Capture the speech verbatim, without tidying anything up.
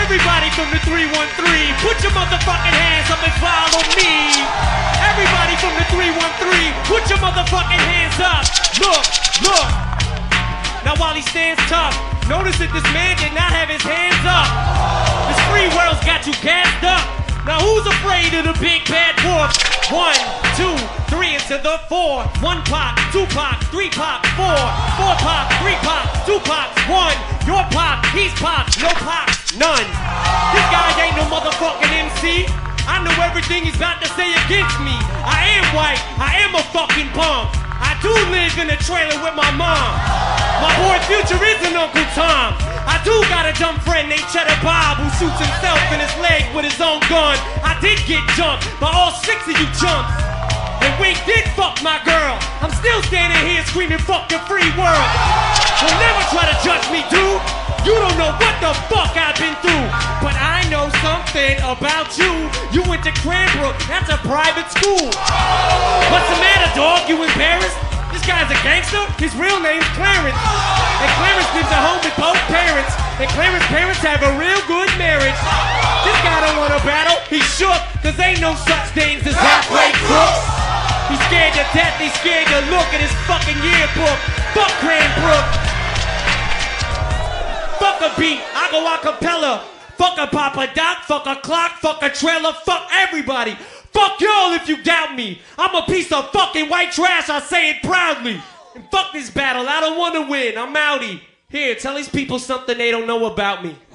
Everybody from the three one three, put your motherfucking hands up and follow me. Everybody from the three one three, put your motherfucking hands up. Look, look. Now while he stands tough, notice that this man did not have his hands up. This free world's got you gassed up. Now who's afraid of the big bad wolf? One, two, three into the four. One pop, two pop, three pop, four. Four pop, three pop, two pops, one. Your pop, he's pop, no pop, none. This guy ain't no motherfucking M C. I know everything he's about to say against me. I am white, I am a fucking bum. I do live in a trailer with my mom. My boy Future is an Uncle Tom. I do got a dumb friend named Cheddar Bob who shoots himself in his leg with his own gun. I did get jumped by all six of you chumps. And Wink did fuck my girl. I'm still standing here screaming fuck the free world. Don't never try to judge me, dude. You don't know what the fuck I've been through. But I know something about you. You went to Cranbrook, that's a private school. What's the matter, dog? You embarrassed? This guy's a gangster? His real name's Clarence. And Clarence lives at home with both parents. And Clarence's parents have a real good marriage. This guy don't want to battle, he's shook. Cause ain't no such things as halfway crooks. He's scared to death, he's scared to look at his fucking yearbook. Fuck Cranbrook. Fuck a beat, I go a cappella. Fuck a Papa Doc, fuck a clock, fuck a trailer, fuck everybody. Fuck y'all if you doubt me. I'm a piece of fucking white trash, I say it proudly. And fuck this battle, I don't want to win, I'm outie. Here, tell these people something they don't know about me.